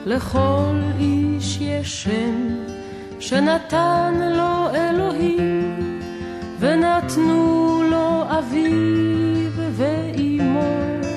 לכל איש יש שם שנתן לו אלוהים, ונתנו לו אביו ואימו.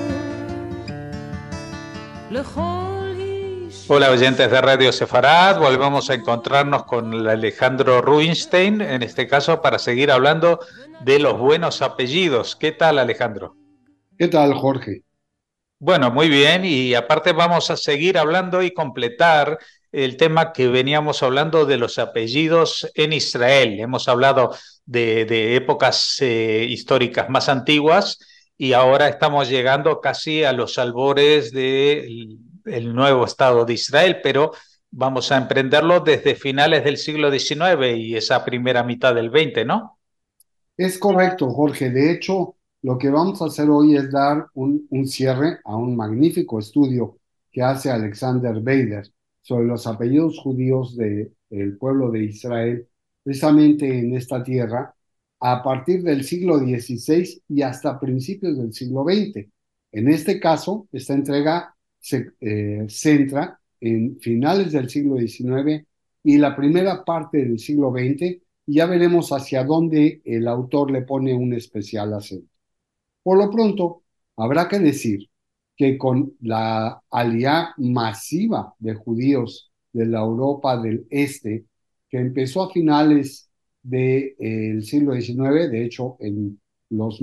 לכל איש... Hola oyentes de Radio Sefarad, volvemos a encontrarnos con el Alejandro Rubinstein, en este caso para seguir hablando de los buenos apellidos. ¿Qué tal, Alejandro? ¿Qué tal, Jorge? Bueno, muy bien, y aparte vamos a seguir hablando y completar el tema que veníamos hablando de los apellidos en Israel. Hemos hablado de épocas históricas más antiguas y ahora estamos llegando casi a los albores del nuevo Estado de Israel, pero vamos a emprenderlo desde finales del siglo XIX y esa primera mitad del XX, ¿no? Es correcto, Jorge. De hecho, lo que vamos a hacer hoy es dar un cierre a un magnífico estudio que hace Alexander Beider sobre los apellidos judíos del pueblo de Israel, precisamente en esta tierra, a partir del siglo XVI y hasta principios del siglo XX. En este caso, esta entrega se centra en finales del siglo XIX y la primera parte del siglo XX, y ya veremos hacia dónde el autor le pone un especial acento. Por lo pronto, habrá que decir que con la aliyá masiva de judíos de la Europa del Este, que empezó a finales del siglo XIX, de hecho en los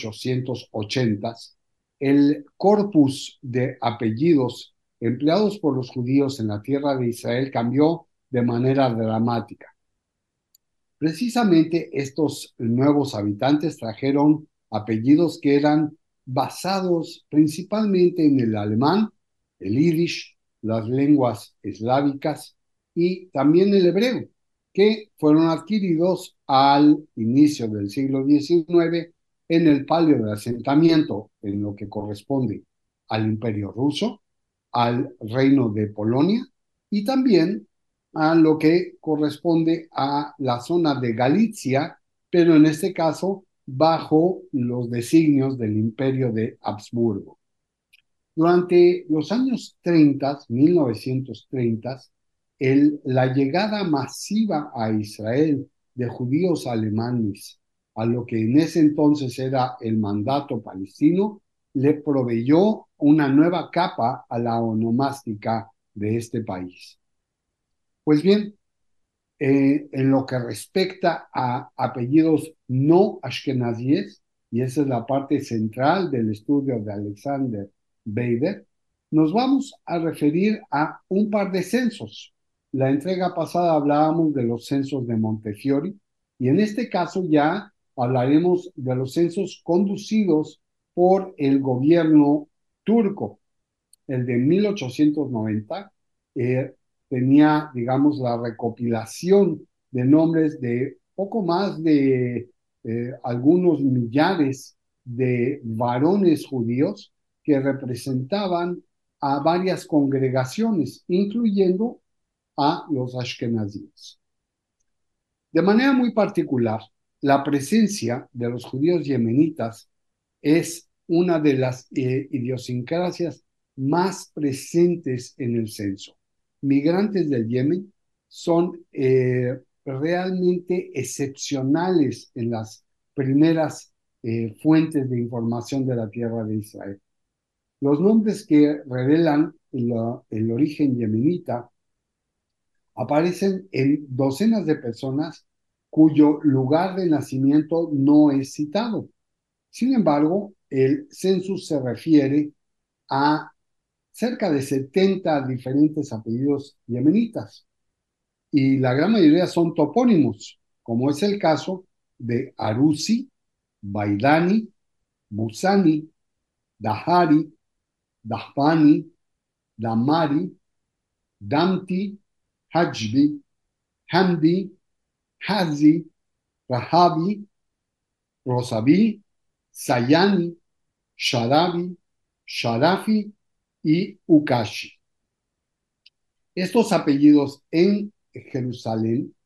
1880s, el corpus de apellidos empleados por los judíos en la tierra de Israel cambió de manera dramática. Precisamente estos nuevos habitantes trajeron apellidos que eran basados principalmente en el alemán, el yiddish, las lenguas eslávicas y también el hebreo, que fueron adquiridos al inicio del siglo XIX en el palio de asentamiento, en lo que corresponde al Imperio Ruso, al Reino de Polonia y también a lo que corresponde a la zona de Galicia, pero en este caso bajo los designios del Imperio de Habsburgo. Durante los años 30, 1930, la llegada masiva a Israel de judíos alemanes a lo que en ese entonces era el mandato palestino, le proveyó una nueva capa a la onomástica de este país. Pues bien, en lo que respecta a apellidos no ashkenazíes, y esa es la parte central del estudio de Alexander Beider, nos vamos a referir a un par de censos. La entrega pasada hablábamos de los censos de Montefiore, y en este caso ya hablaremos de los censos conducidos por el gobierno turco. El de 1890 tenía, digamos, la recopilación de nombres de poco más de algunos millares de varones judíos que representaban a varias congregaciones, incluyendo a los ashkenazíes. De manera muy particular, la presencia de los judíos yemenitas es una de las idiosincrasias más presentes en el censo. Migrantes del Yemen son realmente excepcionales en las primeras fuentes de información de la tierra de Israel. Los nombres que revelan el origen yemenita aparecen en docenas de personas cuyo lugar de nacimiento no es citado. Sin embargo, el census se refiere a cerca de 70 diferentes apellidos yemenitas y la gran mayoría son topónimos, como es el caso de Arusi, Baidani, Busani, Dahari, Dahbani, Damari, Damti, Hajbi, Hamdi, Hazi, Rahabi, Rosabi, Sayani, Sharabi, Sharafi y Ukashi. Estos apellidos en Jerusalén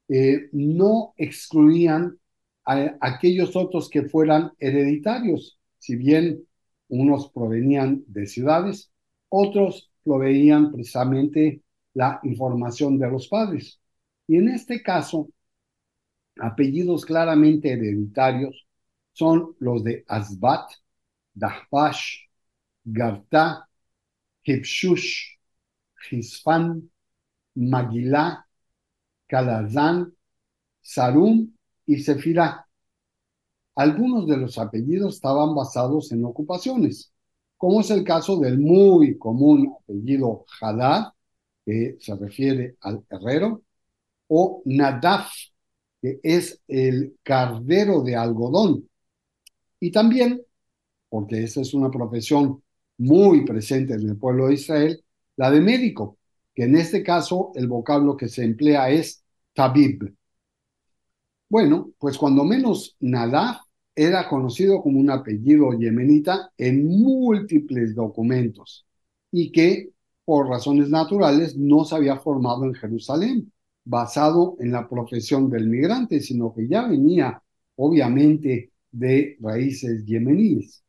no excluían a aquellos otros que fueran hereditarios, si bien unos provenían de ciudades, otros proveían precisamente la información de los padres. Y en este caso, apellidos claramente hereditarios son los de Asbat, Dahbash, Gartá, Hipshush, Hisfán, Magilá, Calazán, Sarum y Sefirá. Algunos de los apellidos estaban basados en ocupaciones, como es el caso del muy común apellido Hadad, que se refiere al herrero, o Nadaf, que es el cardero de algodón. Y también, porque esa es una profesión muy presente en el pueblo de Israel, la de médico, que en este caso el vocablo que se emplea es tabib. Bueno, pues cuando menos Nadaf era conocido como un apellido yemenita en múltiples documentos y que por razones naturales no se había formado en Jerusalén, basado en la profesión del migrante, sino que ya venía obviamente de raíces yemeníes.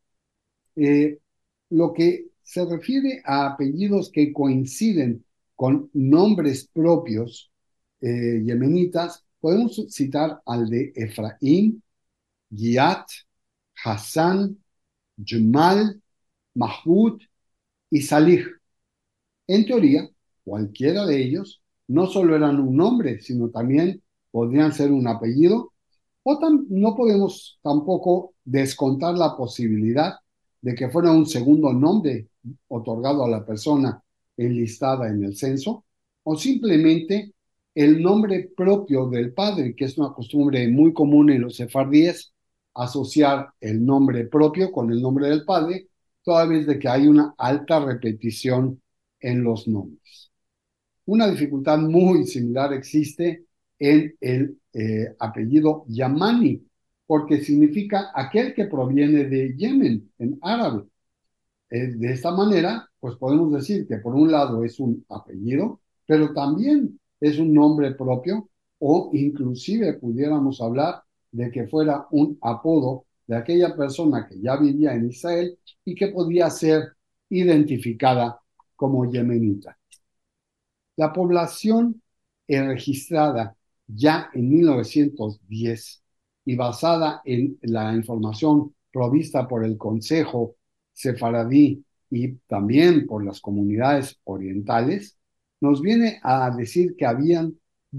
Lo que se refiere a apellidos que coinciden con nombres propios yemenitas, podemos citar al de Efraín, Giat, Hassan, Jamal, Mahmud y Salih. En teoría, cualquiera de ellos no solo eran un nombre, sino también podrían ser un apellido, o no podemos tampoco descontar la posibilidad de que fuera un segundo nombre otorgado a la persona enlistada en el censo, o simplemente el nombre propio del padre, que es una costumbre muy común en los sefardíes, asociar el nombre propio con el nombre del padre, toda vez de que hay una alta repetición en los nombres. Una dificultad muy similar existe en el apellido Yamani, porque significa aquel que proviene de Yemen en árabe. De esta manera, pues podemos decir que por un lado es un apellido, pero también es un nombre propio, o inclusive pudiéramos hablar de que fuera un apodo de aquella persona que ya vivía en Israel y que podía ser identificada como yemenita. La población registrada ya en 1910 y basada en la información provista por el Consejo Sefaradí y también por las comunidades orientales, nos viene a decir que habían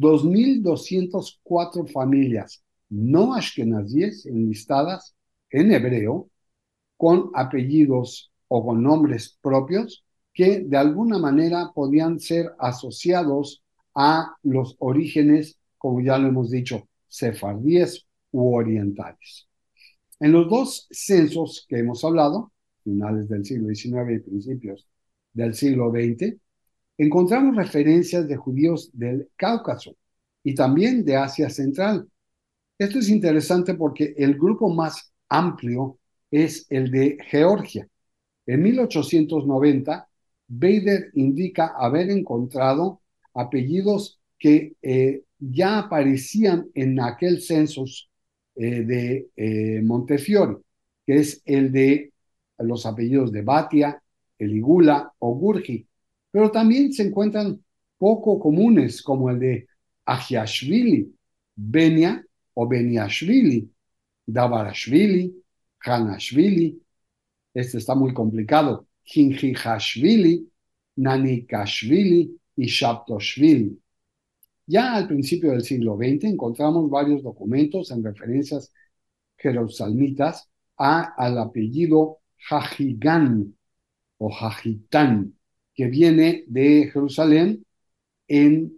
2.204 familias no ashkenazíes enlistadas en hebreo con apellidos o con nombres propios que de alguna manera podían ser asociados a los orígenes, como ya lo hemos dicho, sefardíes u orientales. En los dos censos que hemos hablado, finales del siglo XIX y principios del siglo XX, encontramos referencias de judíos del Cáucaso y también de Asia Central. Esto es interesante porque el grupo más amplio es el de Georgia. En 1890, Bader indica haber encontrado apellidos que ya aparecían en aquel census de Montefiore, que es el de los apellidos de Batia, Eligula o Gurgi, pero también se encuentran poco comunes como el de Agiashvili, Benia o Beniashvili, Davarashvili, Hanashvili. Este está muy complicado. Hinjihashvili, Nanikashvili y Shaptoshvili. Ya al principio del siglo XX encontramos varios documentos en referencias jerusalmitas al apellido Hajigán o Hajitán, que viene de Jerusalén. En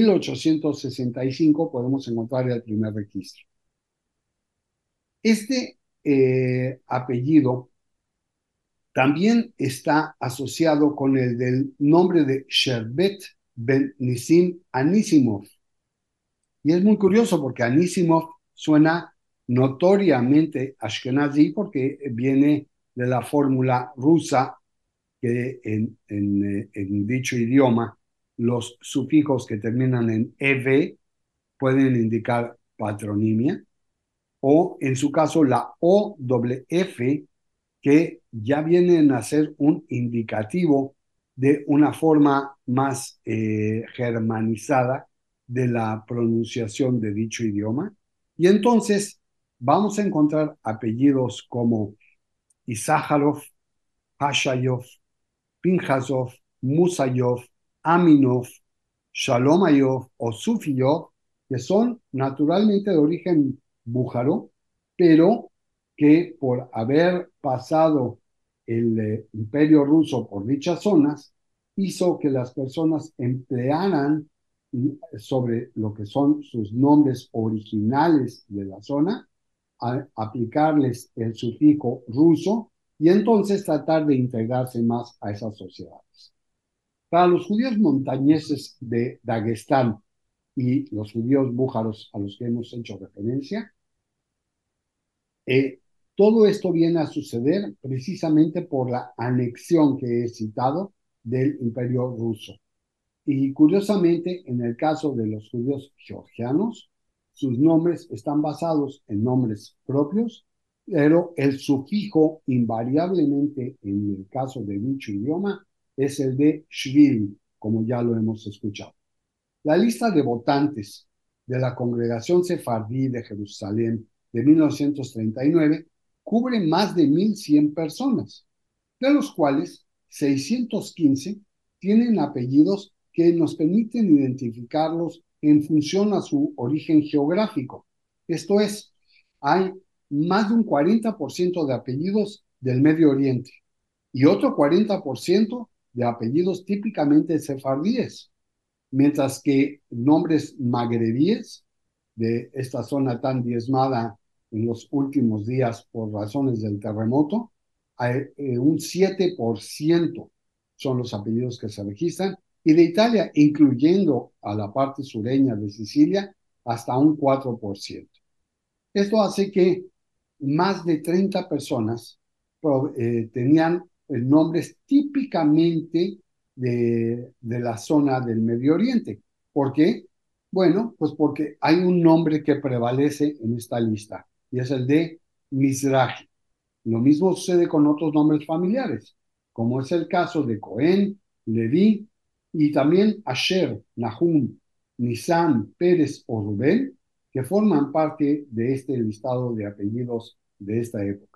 1865 podemos encontrar el primer registro. Este apellido también está asociado con el del nombre de Sherbet ben Nisim Anisimov. Y es muy curioso porque Anisimov suena notoriamente ashkenazí porque viene de la fórmula rusa que en dicho idioma los sufijos que terminan en EV pueden indicar patronimia, o en su caso la OWF, que ya vienen a ser un indicativo de una forma más germanizada de la pronunciación de dicho idioma. Y entonces vamos a encontrar apellidos como Issájarov, Hashayov, Pinjasov, Musayov, Aminov, Shalomayov o Sufiyov, que son naturalmente de origen bújaro, pero que por haber pasado el imperio ruso por dichas zonas, hizo que las personas emplearan sobre lo que son sus nombres originales de la zona, a aplicarles el sufijo ruso y entonces tratar de integrarse más a esas sociedades. Para los judíos montañeses de Dagestán y los judíos bújaros a los que hemos hecho referencia, todo esto viene a suceder precisamente por la anexión que he citado del Imperio Ruso. Y curiosamente, en el caso de los judíos georgianos, sus nombres están basados en nombres propios, pero el sufijo invariablemente en el caso de dicho idioma es el de shvil, como ya lo hemos escuchado. La lista de votantes de la Congregación Sefardí de Jerusalén de 1939 cubre más de 1,100 personas, de los cuales 615 tienen apellidos que nos permiten identificarlos en función a su origen geográfico. Esto es, hay más de un 40% de apellidos del Medio Oriente y otro 40% de apellidos típicamente sefardíes, mientras que nombres magrebíes de esta zona tan diezmada en los últimos días por razones del terremoto, un 7% son los apellidos que se registran, y de Italia, incluyendo a la parte sureña de Sicilia, hasta un 4%. Esto hace que más de 30 personas tenían nombres típicamente de la zona del Medio Oriente. ¿Por qué? Bueno, pues porque hay un nombre que prevalece en esta lista y es el de Mizrahi. Lo mismo sucede con otros nombres familiares, como es el caso de Cohen, Leví y también Asher, Nahum, Nisan, Pérez o Rubén, que forman parte de este listado de apellidos de esta época.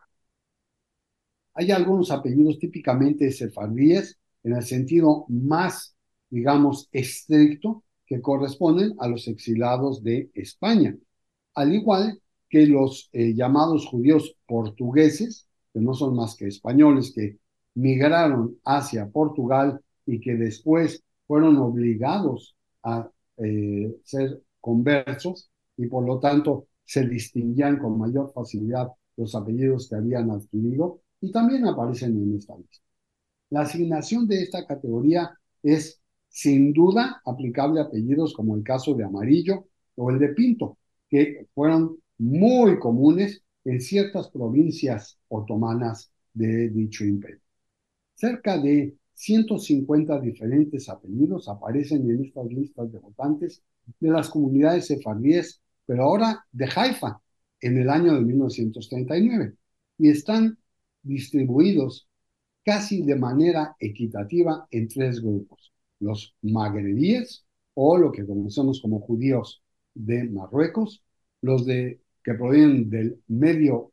Hay algunos apellidos típicamente sefardíes en el sentido más, digamos, estricto, que corresponden a los exilados de España, al igual que los llamados judíos portugueses, que no son más que españoles que migraron hacia Portugal y que después fueron obligados a ser conversos y por lo tanto se distinguían con mayor facilidad los apellidos que habían adquirido y también aparecen en esta lista. La asignación de esta categoría es sin duda aplicable a apellidos como el caso de Amarillo o el de Pinto, que fueron muy comunes en ciertas provincias otomanas de dicho imperio. Cerca de 150 diferentes apellidos aparecen en estas listas de votantes de las comunidades sefardíes, pero ahora de Haifa, en el año de 1939, y están distribuidos casi de manera equitativa en tres grupos: los magrebíes, o lo que conocemos como judíos de Marruecos, los que provienen del medio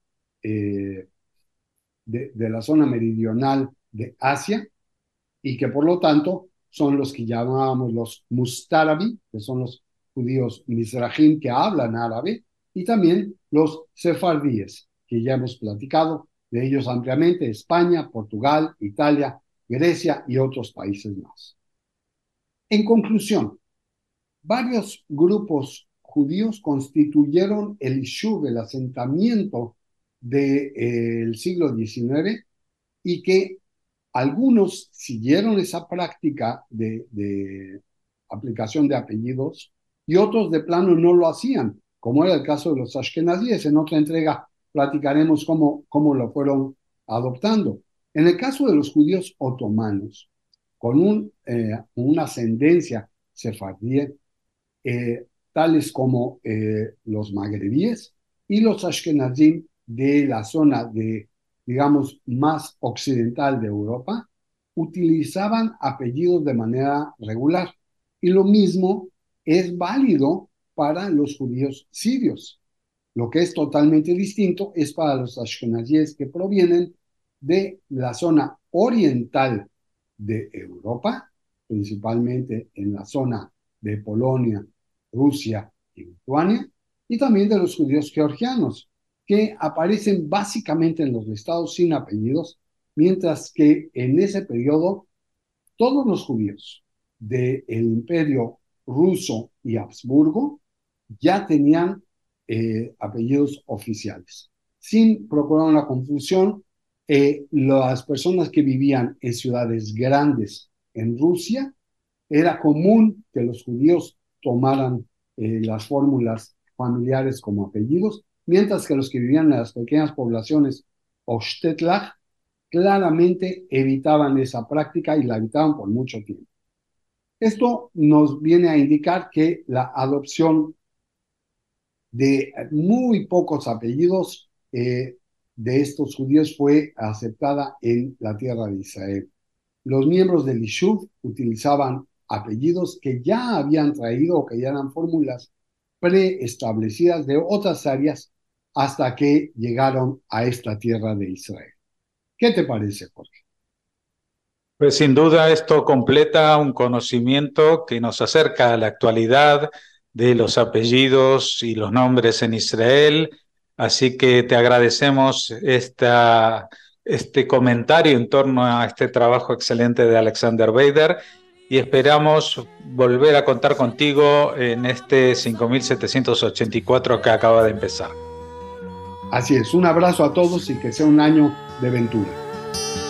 de la zona meridional de Asia y que por lo tanto son los que llamábamos los Mustarabi, que son los judíos mizrahim que hablan árabe, y también los sefardíes, que ya hemos platicado de ellos ampliamente: España, Portugal, Italia, Grecia y otros países más. En conclusión, varios grupos judíos constituyeron el Ishuv, el asentamiento del siglo XIX, y que algunos siguieron esa práctica de aplicación de apellidos y otros de plano no lo hacían, como era el caso de los ashkenazíes. En otra entrega platicaremos cómo lo fueron adoptando. En el caso de los judíos otomanos, con una ascendencia sefardí, tales como los magrebíes y los ashkenazim de la zona de, digamos, más occidental de Europa, utilizaban apellidos de manera regular. Y lo mismo es válido para los judíos sirios. Lo que es totalmente distinto es para los ashkenazíes que provienen de la zona oriental de Europa, principalmente en la zona de Polonia, Rusia y Lituania, y también de los judíos georgianos, que aparecen básicamente en los listados sin apellidos, mientras que en ese periodo todos los judíos del Imperio ruso y Habsburgo ya tenían apellidos oficiales. Sin procurar una confusión, las personas que vivían en ciudades grandes en Rusia, era común que los judíos tomaran las fórmulas familiares como apellidos, mientras que los que vivían en las pequeñas poblaciones Oshtetlag claramente evitaban esa práctica y la evitaban por mucho tiempo. Esto nos viene a indicar que la adopción de muy pocos apellidos de estos judíos fue aceptada en la tierra de Israel. Los miembros del Ishuv utilizaban apellidos que ya habían traído o que ya eran fórmulas preestablecidas de otras áreas hasta que llegaron a esta tierra de Israel. ¿Qué te parece, Jorge? Pues sin duda esto completa un conocimiento que nos acerca a la actualidad de los apellidos y los nombres en Israel. Así que te agradecemos este comentario en torno a este trabajo excelente de Alexander Beider y esperamos volver a contar contigo en este 5784 que acaba de empezar. Así es, un abrazo a todos y que sea un año de ventura.